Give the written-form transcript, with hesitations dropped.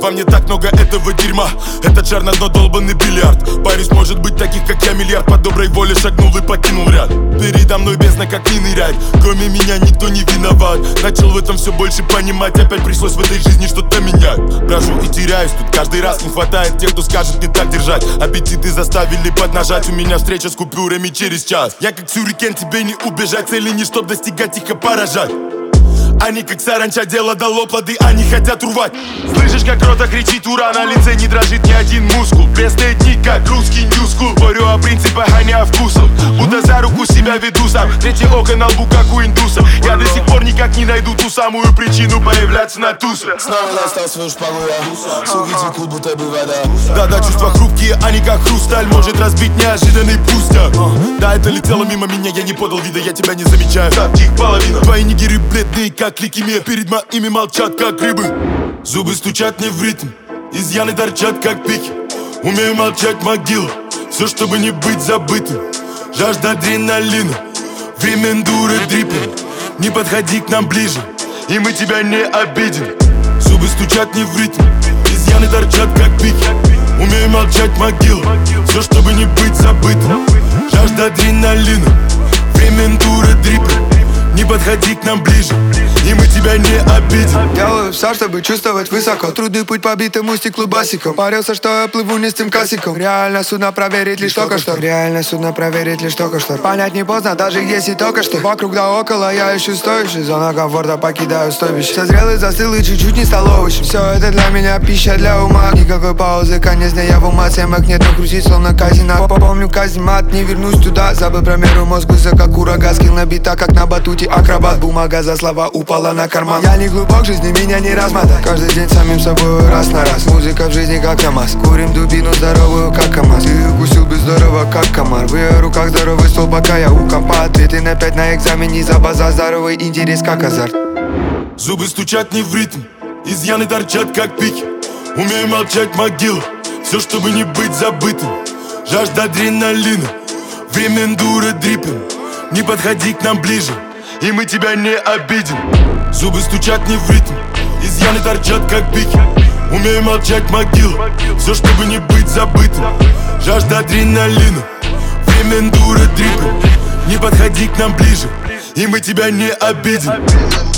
Во мне так много этого дерьма. Этот шар на дно долбанный бильярд. Парень может быть таких, как я, миллиард. По доброй воле шагнул и покинул ряд. Передо мной бездна, как не нырять. Кроме меня никто не виноват. Начал в этом все больше понимать. Опять пришлось в этой жизни что-то менять. Брожу и теряюсь тут каждый раз. Не хватает тех, кто скажет не так держать. Аппетиты заставили поднажать. У меня встреча с купюрами через час. Я как сюрикен, тебе не убежать. Цели не чтоб достигать, их, а поражать. Они как саранча, дело дало плоды, они хотят урвать. Слышишь, как рота кричит ура, на лице не дрожит ни один мускул. Пресные дни, как русский ньюскул. Говорю о принципах, а не о вкусах. Будто за руку себя веду сам. Третье око на лбу, как у индусов. Я до сих пор никак не найду ту самую причину появляться на тусах. Снова достал свою шпагу я. Суки текут, будто бы вода. Да-да, чувства хрупкие, они как хрусталь. Может разбить неожиданный пустяк. Да, это летело мимо меня, я не подал вида, я тебя не замечаю. Таких половина. Твои нигеры бледные, как лейкемия. Перед моими молчат, как рыбы. Зубы стучат не в ритм, изъяны торчат, как пики. Умею молчать, могила. Все, чтобы не быть забытым. Жажда адреналина, время эндуро дриппинг. Не подходи к нам ближе, и мы тебя не обидим. Зубы стучат не в ритм, изъяны торчат, как пики. Умею молчать, могила. Все, чтобы не быть забытым. Жажда адреналина, время эндуро дриппинг. Не подходи к нам ближе, и мы тебя не обидим. Делаю все, чтобы чувствовать высоко. Трудный путь по битому стеклу басиком. Парился, что я плыву не с тем косиком. Реально судно проверить лишь только что. Реально судно проверить лишь только что. Понять не поздно, даже если только что. Вокруг да около я ищу стоящий. Зона комфорта, покидаю стойбище. Созрел и застыл и чуть-чуть не стал овощем. Все это для меня пища для ума. Никакой паузы, конец дня, я в ума. Съемок нет, но крутить словно казино. Помню каземат, не вернусь туда. Забыл про меру, мозг высоко, как ураган. Скилл набита, как на батуте. Акробат, бумага за слова упала на карман. Я не глубок, жизни меня не размотать. Каждый день самим собой раз на раз. Музыка в жизни как КамАЗ. Курим дубину здоровую, как КамАЗ. Ты укусил бы здорово, как комар. В ее руках здоровый стол, пока я у компа. Ответы на 5 на экзамене за базар. Здоровый интерес, как азарт. Зубы стучат не в ритм, изъяны торчат, как пики. Умею молчать, могила. Все, чтобы не быть забытым. Жажда адреналина, время эндуро дриппинг. Не подходи к нам ближе, и мы тебя не обидим. Зубы стучат не в ритм, изъяны торчат, как пики. Умею молчать, могила. Все, чтобы не быть забытым. Жажда адреналина, время эндуро дриппинг. Не подходи к нам ближе, и мы тебя не обидим.